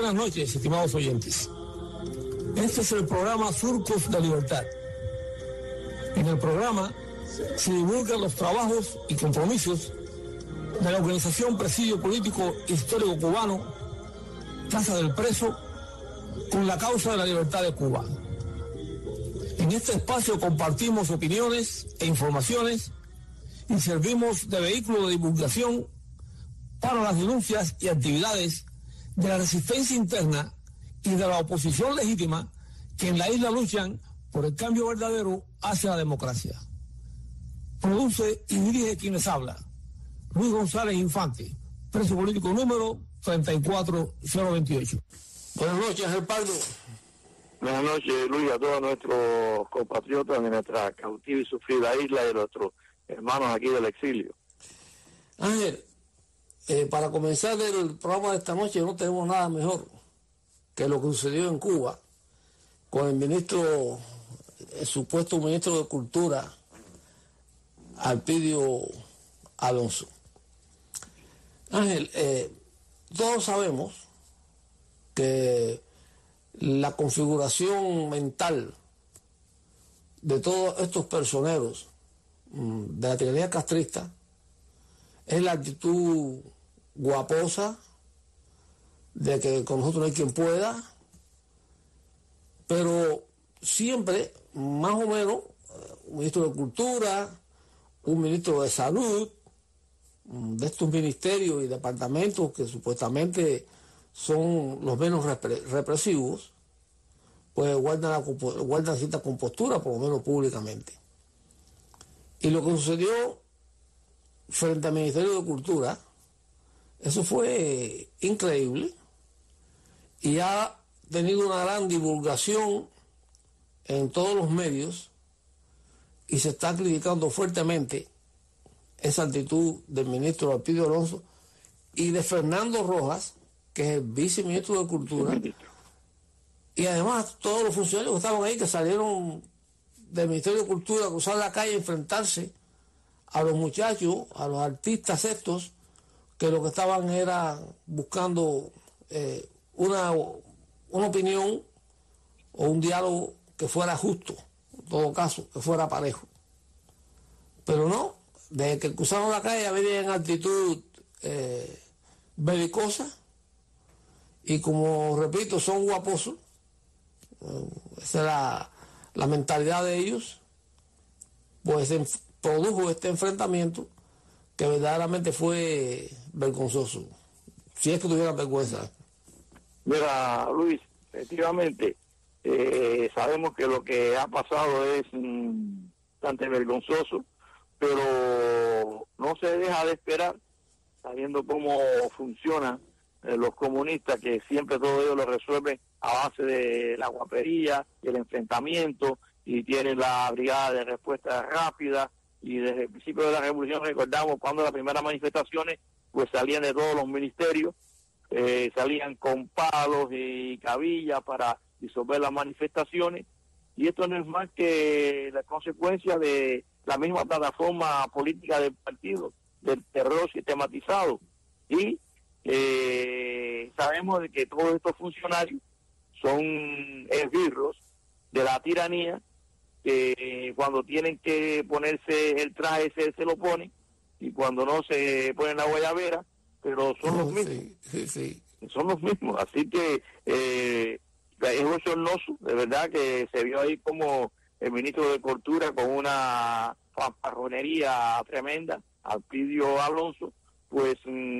buenas noches, estimados oyentes. Este es el programa Surcos de Libertad. En el programa se divulgan los trabajos y compromisos de la organización Presidio Político Histórico Cubano, Casa del Preso, con la causa de la libertad de Cuba. En este espacio compartimos opiniones e informaciones y servimos de vehículo de divulgación para las denuncias y actividades de la resistencia interna y de la oposición legítima que en la isla luchan por el cambio verdadero hacia la democracia. Produce y dirige quienes habla Luis González Infante, preso político número 34028. Buenas noches, Ángel Pardo. Buenas noches, Luis, a todos nuestros compatriotas de nuestra cautiva y sufrida isla y a nuestros hermanos aquí del exilio. Ángel, para comenzar el programa de esta noche no tenemos nada mejor que lo que sucedió en Cuba con el supuesto ministro de Cultura, Alpidio Alonso. Ángel, todos sabemos que la configuración mental de todos estos personeros de la tiranía castrista es la actitud guaposa de que con nosotros no hay quien pueda, pero siempre, más o menos, un ministro de Cultura, un ministro de Salud, de estos ministerios y departamentos que supuestamente son los menos represivos, pues guardan cierta compostura, por lo menos públicamente. Y lo que sucedió frente al Ministerio de Cultura, eso fue increíble y ha tenido una gran divulgación en todos los medios y se está criticando fuertemente esa actitud del ministro Alpidio Alonso y de Fernando Rojas, que es el viceministro de Cultura, y además todos los funcionarios que estaban ahí, que salieron del Ministerio de Cultura, a cruzar la calle a enfrentarse a los muchachos, a los artistas estos, que lo que estaban era buscando una opinión o un diálogo que fuera justo, en todo caso, que fuera parejo. Pero no, desde que cruzaron la calle venían en actitud belicosa y, como repito, son guaposos. Esa es la mentalidad de ellos. Pues se produjo este enfrentamiento que verdaderamente fue vergonzoso, si es que tuvieran vergüenza. Mira, Luis, efectivamente, sabemos que lo que ha pasado es bastante vergonzoso, pero no se deja de esperar, sabiendo cómo funcionan los comunistas, que siempre todo ello lo resuelven a base de la guapería y el enfrentamiento, y tienen la brigada de respuesta rápida. Y desde el principio de la revolución recordamos cuando las primeras manifestaciones pues salían de todos los ministerios, salían con palos y cabillas para disolver las manifestaciones, y esto no es más que la consecuencia de la misma plataforma política del partido, del terror sistematizado. Y sabemos de que todos estos funcionarios son esbirros de la tiranía, que cuando tienen que ponerse el traje se lo ponen, y cuando no se ponen la guayabera, pero son los mismos. Sí. Son los mismos, así que es bochornoso, de verdad, que se vio ahí como el ministro de Cultura, con una fanfarronería tremenda, Alpidio Alonso, pues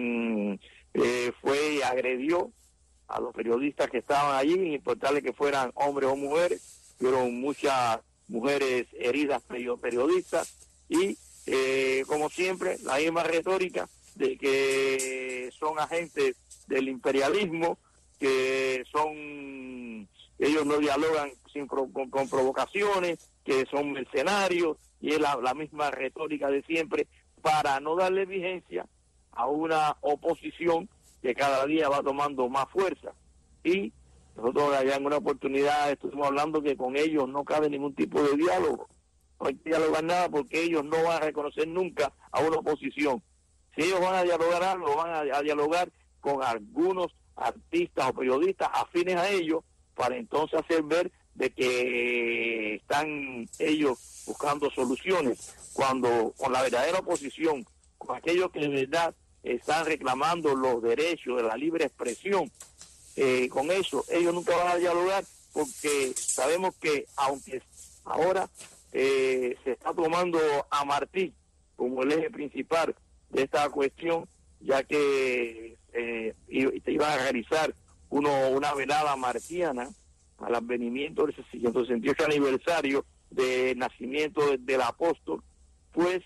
fue y agredió a los periodistas que estaban allí, sin importarle que fueran hombres o mujeres. Vieron muchas mujeres heridas periodistas, y como siempre la misma retórica de que son agentes del imperialismo, que ellos no dialogan con provocaciones, que son mercenarios, y es la misma retórica de siempre, para no darle vigencia a una oposición que cada día va tomando más fuerza. Y nosotros allá en una oportunidad estuvimos hablando que con ellos no cabe ningún tipo de diálogo. No hay que dialogar nada, porque ellos no van a reconocer nunca a una oposición. Si ellos van a dialogar algo, van a dialogar con algunos artistas o periodistas afines a ellos, para entonces hacer ver de que están ellos buscando soluciones, cuando con la verdadera oposición, con aquellos que de verdad están reclamando los derechos de la libre expresión, con eso ellos nunca van a dialogar, porque sabemos que aunque ahora se está tomando a Martí como el eje principal de esta cuestión, ya que iban a realizar una velada martiana al advenimiento del 668 aniversario del nacimiento del apóstol, pues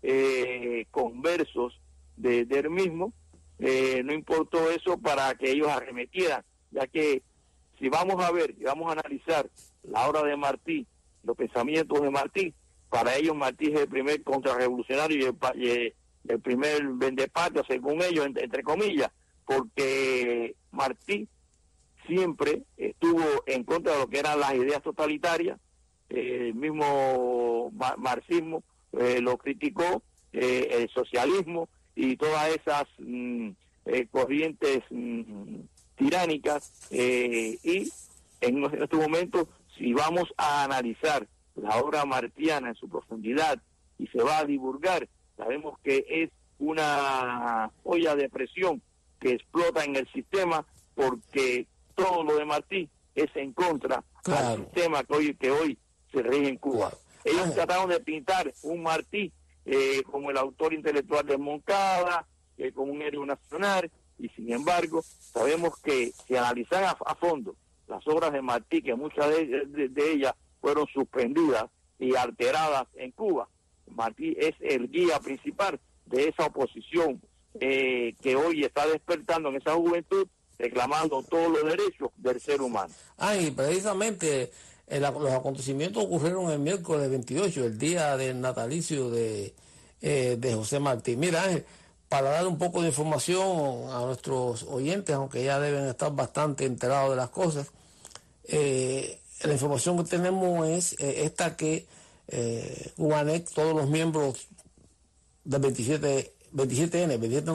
con versos de él mismo, no importó eso para que ellos arremetieran, ya que si vamos a ver y vamos a analizar la obra de Martí, los pensamientos de Martí, para ellos Martí es el primer contrarrevolucionario y el primer vendepatria, según ellos, entre comillas, porque Martí siempre estuvo en contra de lo que eran las ideas totalitarias, el mismo marxismo lo criticó, el socialismo y todas esas corrientes tiránicas, y en este momento, si vamos a analizar la obra martiana en su profundidad y se va a divulgar, sabemos que es una olla de presión que explota en el sistema, porque todo lo de Martí es en contra del sistema que hoy se rige en Cuba. Ellos trataron de pintar un Martí como el autor intelectual de Moncada, como un héroe nacional, y sin embargo sabemos que si analizan a fondo las obras de Martí, que muchas de ellas fueron suspendidas y alteradas en Cuba, Martí es el guía principal de esa oposición que hoy está despertando en esa juventud, reclamando todos los derechos del ser humano. Y precisamente los acontecimientos ocurrieron el miércoles 28, el día del natalicio de José Martí. Mira, Ángel, para dar un poco de información a nuestros oyentes, aunque ya deben estar bastante enterados de las cosas, la información que tenemos es esta, que Cubanet, todos los miembros del 27N, 27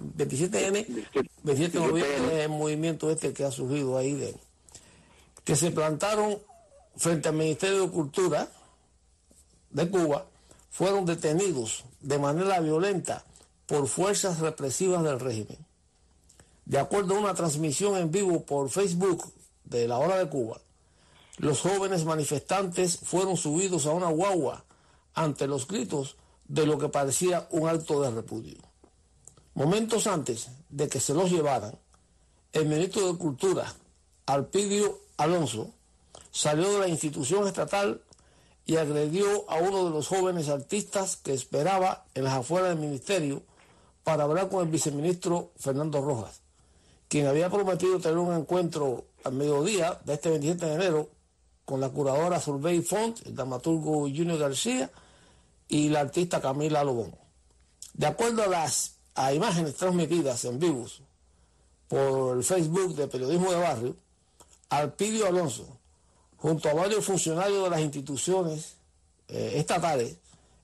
de noviembre, es el movimiento que ha surgido ahí, que se plantaron frente al Ministerio de Cultura de Cuba, fueron detenidos de manera violenta por fuerzas represivas del régimen. De acuerdo a una transmisión en vivo por Facebook de La Hora de Cuba, los jóvenes manifestantes fueron subidos a una guagua ante los gritos de lo que parecía un acto de repudio. Momentos antes de que se los llevaran, el ministro de Cultura, Alpidio Alonso, salió de la institución estatal y agredió a uno de los jóvenes artistas que esperaba en las afueras del ministerio para hablar con el viceministro Fernando Rojas, quien había prometido tener un encuentro al mediodía de este 27 de enero con la curadora Solveig Font, el dramaturgo Junior García y la artista Camila Lobón. De acuerdo a imágenes transmitidas en vivos por el Facebook de Periodismo de Barrio, Alpidio Alonso, junto a varios funcionarios de las instituciones estatal,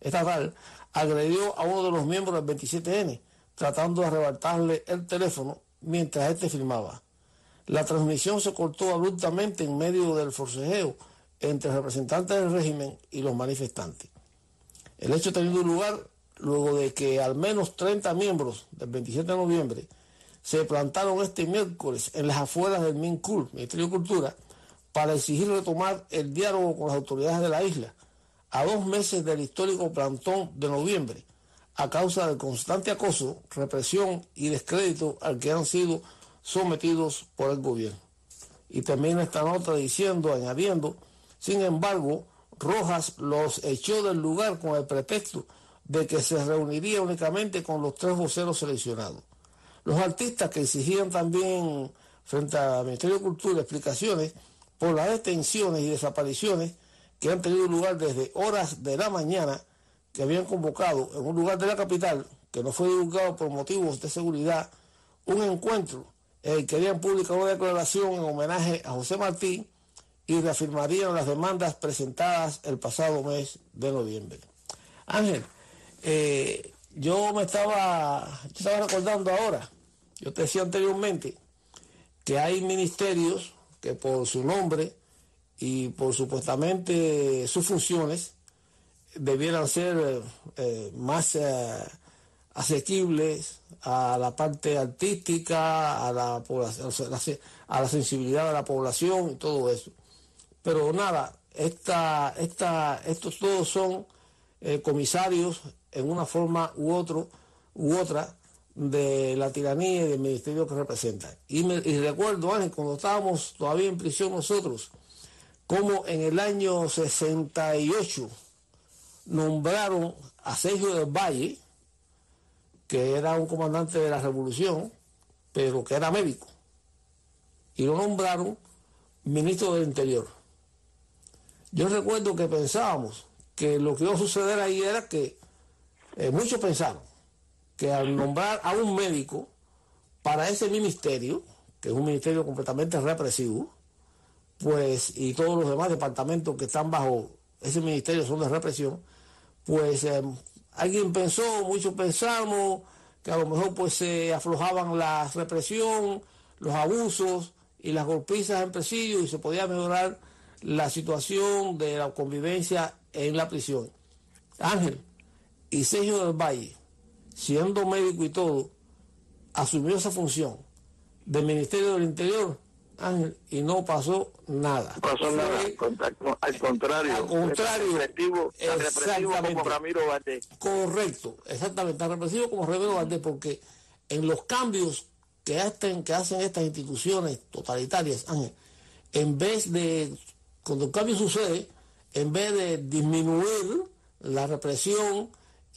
agredió a uno de los miembros del 27N, tratando de arrebatarle el teléfono mientras este filmaba. La transmisión se cortó abruptamente en medio del forcejeo entre representantes del régimen y los manifestantes. El hecho ha tenido lugar luego de que al menos 30 miembros del 27 de noviembre se plantaron este miércoles en las afueras del MINCUL, Ministerio de Cultura, para exigir retomar el diálogo con las autoridades de la isla, a 2 meses del histórico plantón de noviembre, a causa del constante acoso, represión y descrédito al que han sido sometidos por el gobierno. Y termina esta nota añadiendo, sin embargo, Rojas los echó del lugar con el pretexto de que se reuniría únicamente con los 3 voceros seleccionados. Los artistas, que exigían también frente al Ministerio de Cultura explicaciones por las detenciones y desapariciones que han tenido lugar desde horas de la mañana, que habían convocado en un lugar de la capital, que no fue divulgado por motivos de seguridad, un encuentro en el que querían publicar una declaración en homenaje a José Martí y reafirmarían las demandas presentadas el pasado mes de noviembre. Ángel, yo estaba recordando ahora, yo te decía anteriormente, que hay ministerios que por su nombre y por supuestamente sus funciones debieran ser más asequibles a la parte artística, a la población, a la sensibilidad de la población y todo eso. Pero nada, estos todos son comisarios en una forma u otra de la tiranía y del ministerio que representan. Y recuerdo, Ángel, cuando estábamos todavía en prisión nosotros, como en el año 68 nombraron a Sergio del Valle, que era un comandante de la revolución, pero que era médico, y lo nombraron ministro del Interior. Yo recuerdo que pensábamos que lo que iba a suceder ahí era que muchos pensaron que al nombrar a un médico para ese ministerio, que es un ministerio completamente represivo, pues, y todos los demás departamentos que están bajo ese ministerio son de represión, pues alguien pensó, muchos pensamos que a lo mejor pues se aflojaban la represión, los abusos y las golpizas en presidio y se podía mejorar la situación de la convivencia en la prisión. Ángel, y Sergio del Valle, siendo médico y todo, asumió esa función del Ministerio del Interior, Ángel, y no pasó nada. No pasó nada, al contrario. Al contrario, tan represivo como Ramiro Valdés. Correcto, exactamente, tan represivo como Ramiro Valdés, porque en los cambios que hacen estas instituciones totalitarias, Ángel, en vez de, cuando el cambio sucede, en vez de disminuir la represión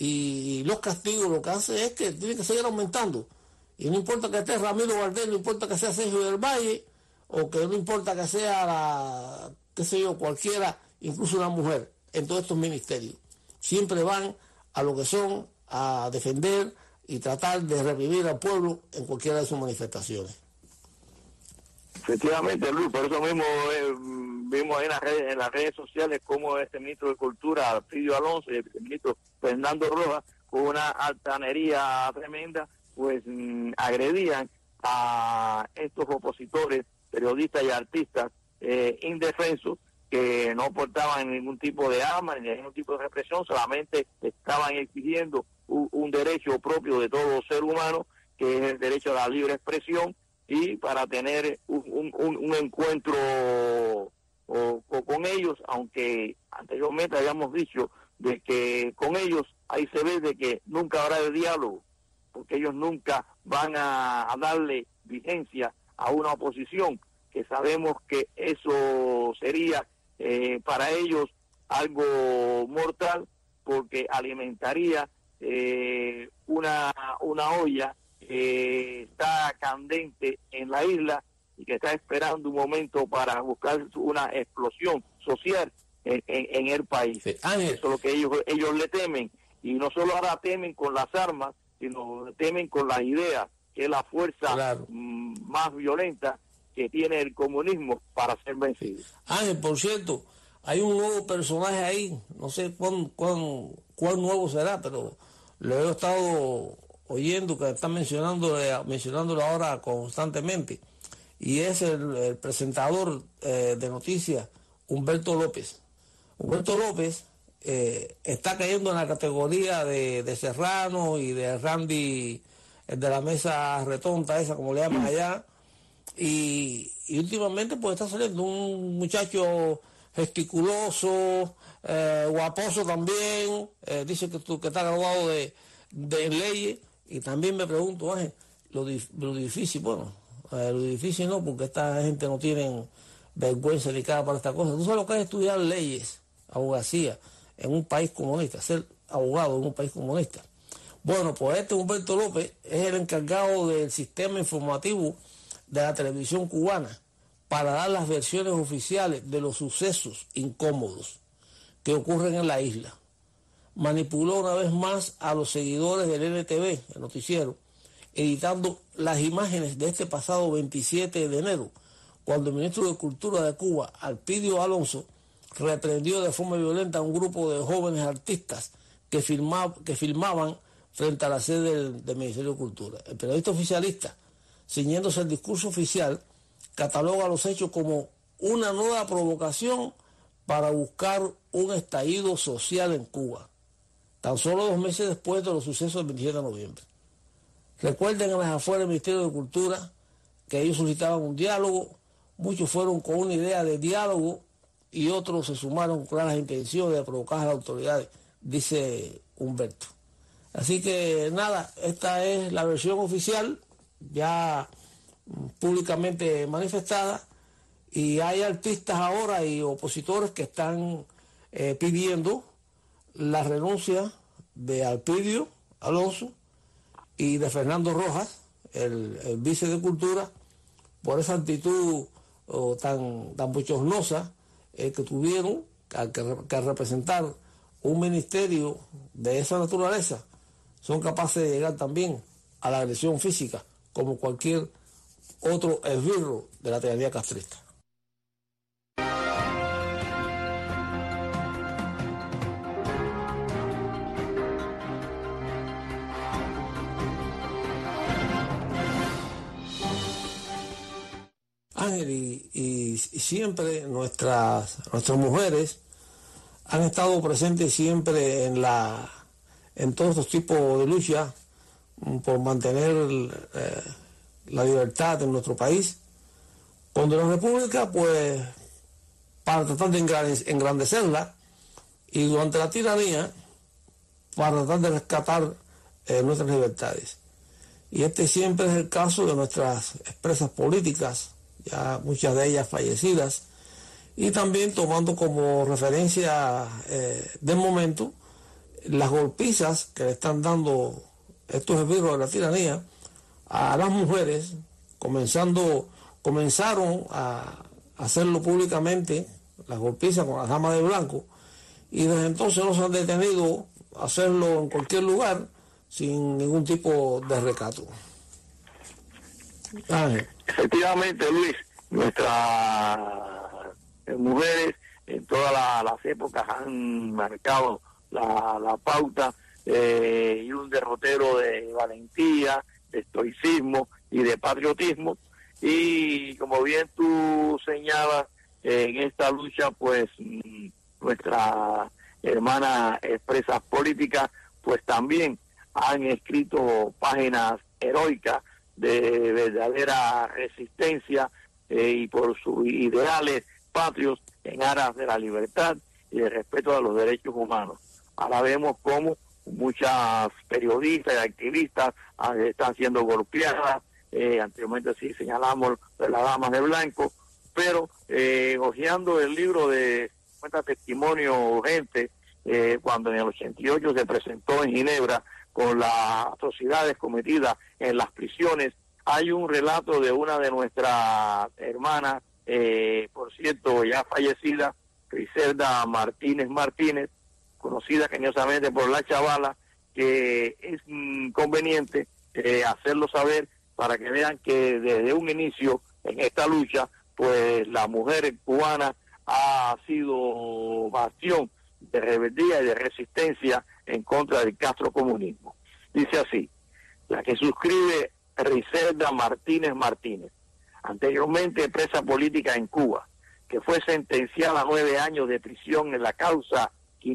y los castigos, lo que hace es que tiene que seguir aumentando. Y no importa que esté Ramiro Valdés, no importa que sea Sergio del Valle, o que no importa que sea cualquiera, incluso una mujer, en todos estos ministerios. Siempre van a lo que son, a defender y tratar de revivir al pueblo en cualquiera de sus manifestaciones. Efectivamente, Luis, por eso mismo vimos ahí en las redes sociales cómo este ministro de Cultura, Alfredo Alonso, y el ministro Fernando Rojas, con una altanería tremenda, pues agredían a estos opositores, periodistas y artistas indefensos, que no portaban ningún tipo de arma ni ningún tipo de represión, solamente estaban exigiendo un derecho propio de todo ser humano, que es el derecho a la libre expresión, y para tener un encuentro con ellos, aunque anteriormente habíamos dicho de que con ellos ahí se ve de que nunca habrá de diálogo, porque ellos nunca van a darle vigencia a una oposición, que sabemos que eso sería para ellos algo mortal, porque alimentaría una olla que está candente en la isla y que está esperando un momento para buscar una explosión social en el país. Sí. Eso es lo que ellos le temen, y no solo ahora temen con las armas, sino temen con las ideas, que es la fuerza más violenta que tiene el comunismo para ser vencido. Ángel, por cierto, hay un nuevo personaje ahí, no sé cuál nuevo será, pero lo he estado oyendo que están mencionándolo ahora constantemente, y es el presentador de noticias, Humberto López. Humberto López está cayendo en la categoría de Serrano y de Randy, el de la mesa retonta esa, como le llaman allá, y últimamente pues está saliendo un muchacho gesticuloso, guaposo también, dice que está graduado de leyes, y también me pregunto, lo difícil, lo difícil no, porque esta gente no tiene vergüenza ni cara para esta cosa. Tú sabes lo que es estudiar leyes, abogacía, en un país comunista, ser abogado en un país comunista. Bueno, pues este Humberto López es el encargado del sistema informativo de la televisión cubana para dar las versiones oficiales de los sucesos incómodos que ocurren en la isla. Manipuló una vez más a los seguidores del NTV, el noticiero, editando las imágenes de este pasado 27 de enero, cuando el ministro de Cultura de Cuba, Alfredo Alonso, reprendió de forma violenta a un grupo de jóvenes artistas que filmaban frente a la sede del Ministerio de Cultura. El periodista oficialista, ciñéndose el discurso oficial, cataloga los hechos como una nueva provocación para buscar un estallido social en Cuba, tan solo 2 meses después de los sucesos del 27 de noviembre. Recuerden en las afueras del Ministerio de Cultura que ellos solicitaban un diálogo, muchos fueron con una idea de diálogo y otros se sumaron con claras intenciones de provocar a las autoridades, dice Humberto. Así que nada, esta es la versión oficial, ya públicamente manifestada, y hay artistas ahora y opositores que están pidiendo la renuncia de Alpidio Alonso y de Fernando Rojas, el vice de Cultura, por esa actitud tan bochornosa que tuvieron que representar un ministerio de esa naturaleza. Son capaces de llegar también a la agresión física, como cualquier otro esbirro de la tiranía castrista. Ángel, y siempre nuestras mujeres han estado presentes siempre en todos estos tipos de lucha por mantener la libertad en nuestro país. Cuando la República, pues, para tratar de engrandecerla, y durante la tiranía, para tratar de rescatar nuestras libertades. Y este siempre es el caso de nuestras expresas políticas, ya muchas de ellas fallecidas, y también tomando como referencia del momento las golpizas que le están dando estos esbirros de la tiranía a las mujeres. Comenzaron a hacerlo públicamente, las golpizas con las damas de blanco, y desde entonces no se han detenido a hacerlo en cualquier lugar sin ningún tipo de recato. Efectivamente, Luis, nuestras mujeres en todas las épocas han marcado la pauta y un derrotero de valentía, de estoicismo y de patriotismo. Y como bien tú señalas, en esta lucha, pues nuestras hermanas expresas políticas, pues también han escrito páginas heroicas de verdadera resistencia y por sus ideales patrios en aras de la libertad y el respeto a los derechos humanos. Ahora vemos cómo muchas periodistas y activistas están siendo golpeadas. Anteriormente sí señalamos de las damas de blanco, pero hojeando el libro de cuenta testimonio gente, cuando en el 88 se presentó en Ginebra con las atrocidades cometidas en las prisiones, hay un relato de una de nuestras hermanas, por cierto, ya fallecida, Griselda Martínez, conocida cariñosamente por La Chavala, que es conveniente hacerlo saber para que vean que desde un inicio en esta lucha, pues la mujer cubana ha sido bastión de rebeldía y de resistencia en contra del castrocomunismo. Dice así, la que suscribe Griselda Martínez, anteriormente presa política en Cuba, que fue sentenciada a 9 años de prisión en la causa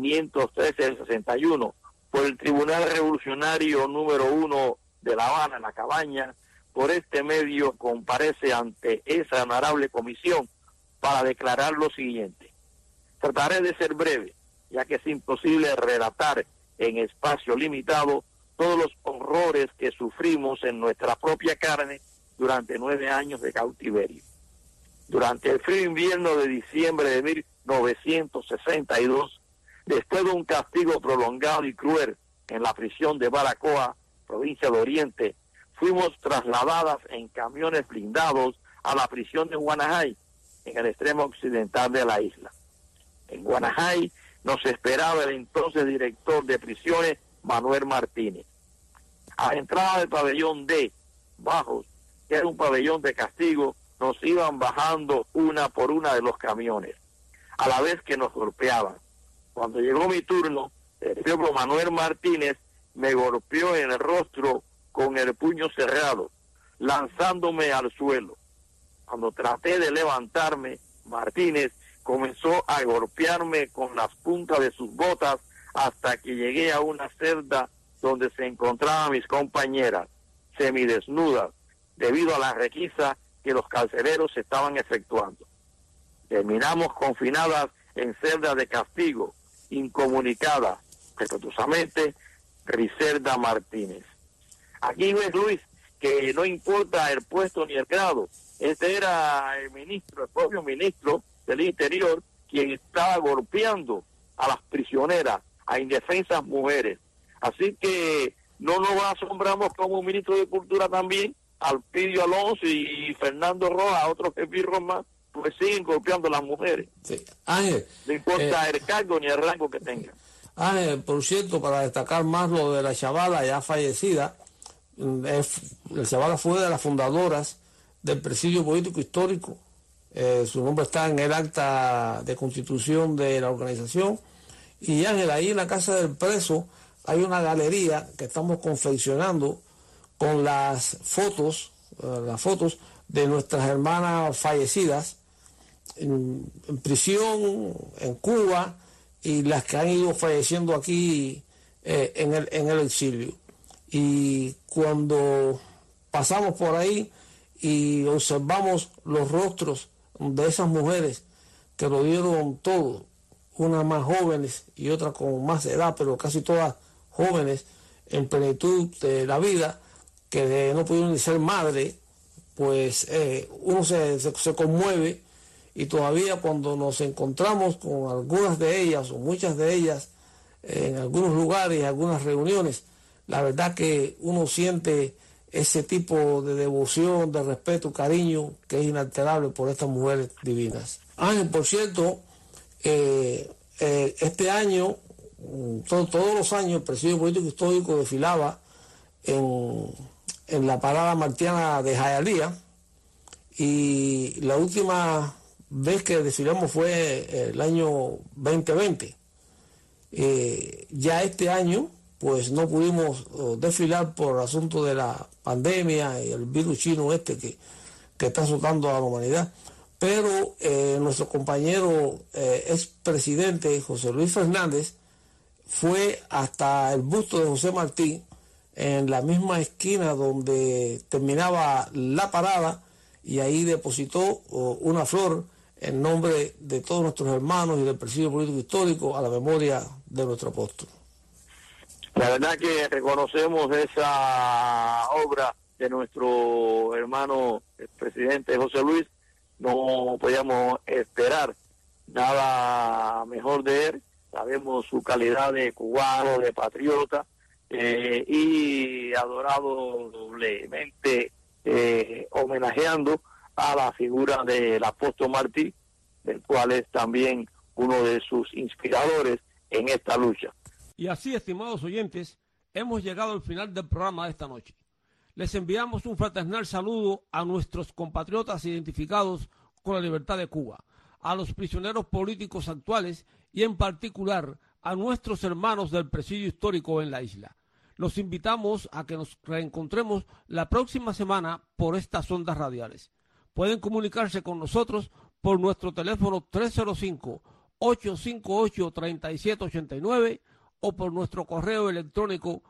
513 del 61 por el Tribunal Revolucionario número 1 de La Habana, en La Cabaña. Por este medio comparece ante esa honorable comisión para declarar lo siguiente. Trataré de ser breve, ya que es imposible relatar en espacio limitado todos los horrores que sufrimos en nuestra propia carne durante 9 años de cautiverio. Durante el frío invierno de diciembre de 1962, después de un castigo prolongado y cruel en la prisión de Baracoa, provincia de Oriente, fuimos trasladadas en camiones blindados a la prisión de Guanajay, en el extremo occidental de la isla. En Guanajay nos esperaba el entonces director de prisiones, Manuel Martínez. A la entrada del pabellón D, bajos, que era un pabellón de castigo, nos iban bajando una por una de los camiones, a la vez que nos golpeaban. Cuando llegó mi turno, el propio Manuel Martínez me golpeó en el rostro con el puño cerrado, lanzándome al suelo. Cuando traté de levantarme, Martínez comenzó a golpearme con las puntas de sus botas hasta que llegué a una celda donde se encontraban mis compañeras, semidesnudas, debido a la requisa que los carceleros estaban efectuando. Terminamos confinadas en celdas de castigo, incomunicadas, respetuosamente, Griselda Martínez. Aquí ves, Luis, que no importa el puesto ni el grado. Este era el ministro, el propio ministro del Interior, quien estaba golpeando a las prisioneras, a indefensas mujeres. Así que no nos asombramos como ministro de Cultura también, Alpidio Alonso y Fernando Rojas, otros jefirros más, pues siguen golpeando a las mujeres. Sí. Ángel, no importa el cargo ni el rango que tengan. Ángel, por cierto, para destacar más lo de la chavala ya fallecida, la chavala fue de las fundadoras del Presidio Político Histórico. Su nombre está en el acta de constitución de la organización. Y Ángel, ahí en la casa del preso hay una galería que estamos confeccionando con las fotos de nuestras hermanas fallecidas en prisión, en Cuba, y las que han ido falleciendo aquí en el exilio. Y cuando pasamos por ahí y observamos los rostros de esas mujeres que lo dieron todo, unas más jóvenes y otras con más edad, pero casi todas jóvenes en plenitud de la vida, que no pudieron ni ser madre, pues uno se conmueve. Y todavía cuando nos encontramos con algunas de ellas o muchas de ellas en algunos lugares, en algunas reuniones, la verdad que uno siente ese tipo de devoción, de respeto, cariño, que es inalterable por estas mujeres divinas. Ángel, por cierto, este año, todos los años, el Presidio Político Histórico desfilaba en la parada martiana de Hialeah, y la última vez que desfilamos fue el año 2020. Ya este año pues no pudimos desfilar por asunto de la pandemia y el virus chino que está azotando a la humanidad, pero nuestro compañero expresidente José Luis Fernández fue hasta el busto de José Martí, en la misma esquina donde terminaba la parada, y ahí depositó una flor en nombre de todos nuestros hermanos y del Presidio Político Histórico a la memoria de nuestro apóstol. La verdad que reconocemos esa obra de nuestro hermano el presidente José Luis. No podíamos esperar nada mejor de él. Sabemos su calidad de cubano, de patriota, y adorado doblemente, homenajeando a la figura del apóstol Martí, del cual es también uno de sus inspiradores en esta lucha. Y así, estimados oyentes, hemos llegado al final del programa de esta noche. Les enviamos un fraternal saludo a nuestros compatriotas identificados con la libertad de Cuba, a los prisioneros políticos actuales y en particular a nuestros hermanos del Presidio Histórico en la isla. Los invitamos a que nos reencontremos la próxima semana por estas ondas radiales. Pueden comunicarse con nosotros por nuestro teléfono 305-858-3789 o por nuestro correo electrónico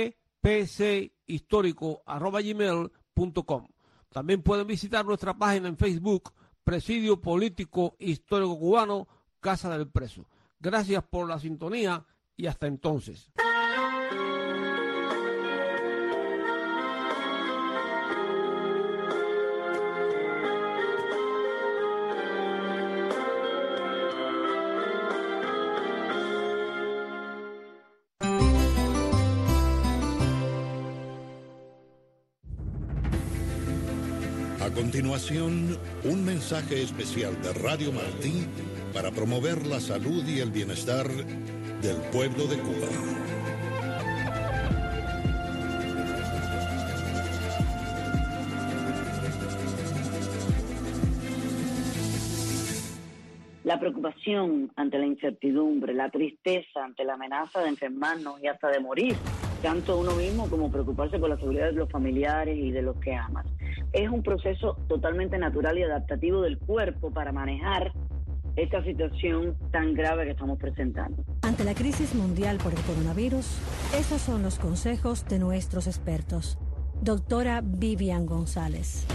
ppchistórico@gmail.com. También pueden visitar nuestra página en Facebook, Presidio Político Histórico Cubano, Casa del Preso. Gracias por la sintonía y hasta entonces. A continuación, un mensaje especial de Radio Martí para promover la salud y el bienestar del pueblo de Cuba. La preocupación ante la incertidumbre, la tristeza ante la amenaza de enfermarnos y hasta de morir, tanto uno mismo como preocuparse por la seguridad de los familiares y de los que amas. es un proceso totalmente natural y adaptativo del cuerpo para manejar esta situación tan grave que estamos presentando. Ante la crisis mundial por el coronavirus, esos son los consejos de nuestros expertos. Doctora Vivian González.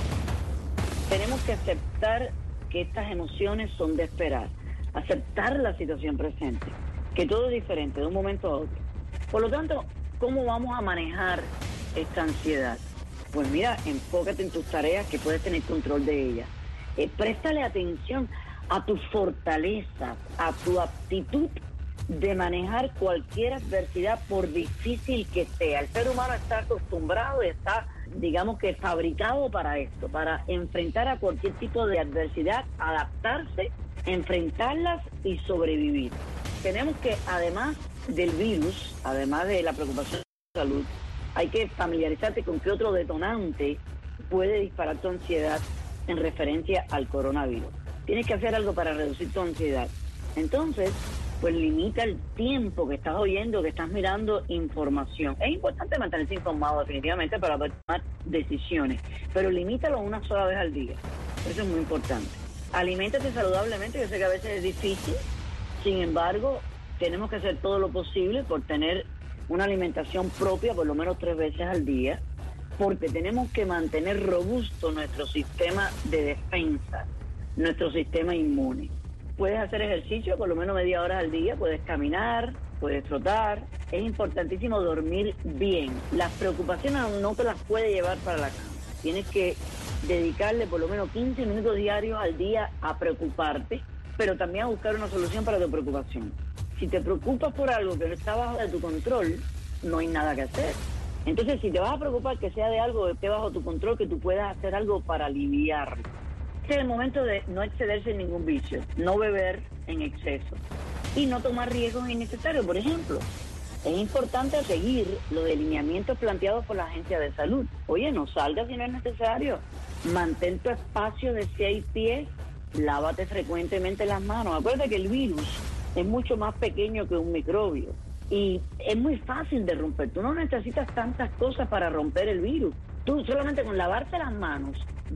Tenemos que aceptar que estas emociones son de esperar, aceptar la situación presente, que todo es diferente de un momento a otro. Por lo tanto, ¿cómo vamos a manejar esta ansiedad? Pues mira, enfócate en tus tareas que puedes tener control de ellas. Préstale atención a tu fortaleza, a tu aptitud de manejar cualquier adversidad por difícil que sea. El ser humano está acostumbrado y está, digamos que fabricado para esto, para enfrentar a cualquier tipo de adversidad, adaptarse, enfrentarlas y sobrevivir. Tenemos que, además del virus, además de la preocupación de salud, hay que familiarizarte con qué otro detonante puede disparar tu ansiedad en referencia al coronavirus. Tienes que hacer algo para reducir tu ansiedad. Entonces, pues limita el tiempo que estás oyendo, que estás mirando información. Es importante mantenerse informado definitivamente para poder tomar decisiones, pero limítalo una sola vez al día. Eso es muy importante. Aliméntate saludablemente, yo sé que a veces es difícil, sin embargo, tenemos que hacer todo lo posible por tener una alimentación propia por lo menos 3 veces al día, porque tenemos que mantener robusto nuestro sistema de defensa, nuestro sistema inmune. Puedes hacer ejercicio por lo menos media hora al día, puedes caminar, puedes trotar. Es importantísimo dormir bien. Las preocupaciones no te las puedes llevar para la cama. Tienes que dedicarle por lo menos 15 minutos diarios al día a preocuparte, pero también a buscar una solución para tu preocupación. Si te preocupas por algo que no está bajo de tu control, no hay nada que hacer. Entonces, si te vas a preocupar que sea de algo que esté bajo tu control, que tú puedas hacer algo para aliviarlo. Este es el momento de no excederse en ningún vicio, no beber en exceso y no tomar riesgos innecesarios. Por ejemplo, es importante seguir los lineamientos planteados por la Agencia de Salud. Oye, no salgas si no es necesario. Mantén tu espacio de 6 pies, lávate frecuentemente las manos. Acuérdate que el virus es mucho más pequeño que un microbio y es muy fácil de romper. Tú no necesitas tantas cosas para romper el virus. Tú solamente con lavarte las manos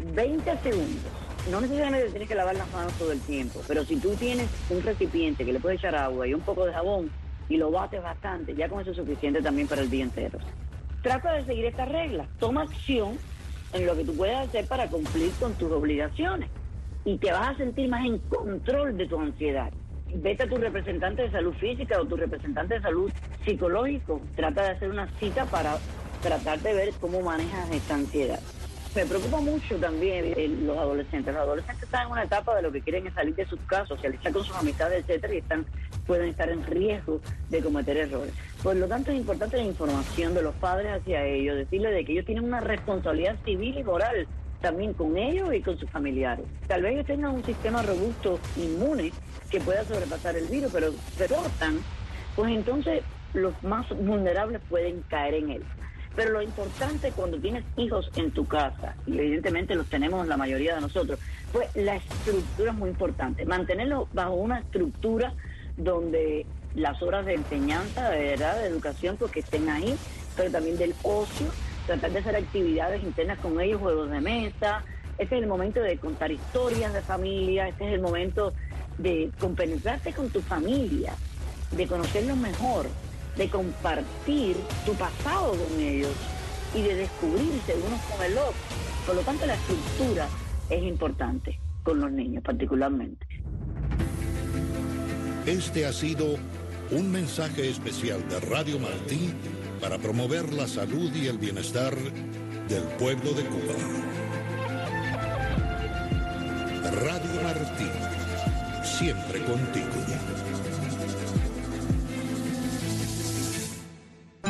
20 segundos. No necesariamente tienes que lavar las manos todo el tiempo, pero si tú tienes un recipiente que le puedes echar agua y un poco de jabón y lo bates bastante, ya con eso es suficiente también para el día entero. Trata de seguir estas reglas. Toma acción en lo que tú puedes hacer para cumplir con tus obligaciones y te vas a sentir más en control de tu ansiedad. Vete a tu representante de salud física o tu representante de salud psicológico. Trata de hacer una cita para tratar de ver cómo manejas esta ansiedad. Me preocupa mucho también los adolescentes. Los adolescentes están en una etapa de lo que quieren es salir de sus casas, socializar con sus amistades, etcétera, y pueden estar en riesgo de cometer errores. Por lo tanto, es importante la información de los padres hacia ellos, decirles de que ellos tienen una responsabilidad civil y moral también con ellos y con sus familiares. Tal vez ellos tengan un sistema robusto, inmune, que pueda sobrepasar el virus, pero se cortan, pues entonces los más vulnerables pueden caer en él. Pero lo importante cuando tienes hijos en tu casa, y evidentemente los tenemos la mayoría de nosotros, pues la estructura es muy importante. Mantenerlos bajo una estructura donde las horas de enseñanza, de verdad, de educación, pues que estén ahí, pero también del ocio, tratar de hacer actividades internas con ellos, juegos de mesa. Este es el momento de contar historias de familia, este es el momento de compenetrarte con tu familia, de conocerlos mejor, de compartir tu pasado con ellos y de descubrirse unos con el otro. Por lo tanto, la estructura es importante con los niños particularmente. Este ha sido un mensaje especial de Radio Martí para promover la salud y el bienestar del pueblo de Cuba. Radio Martí, siempre contigo.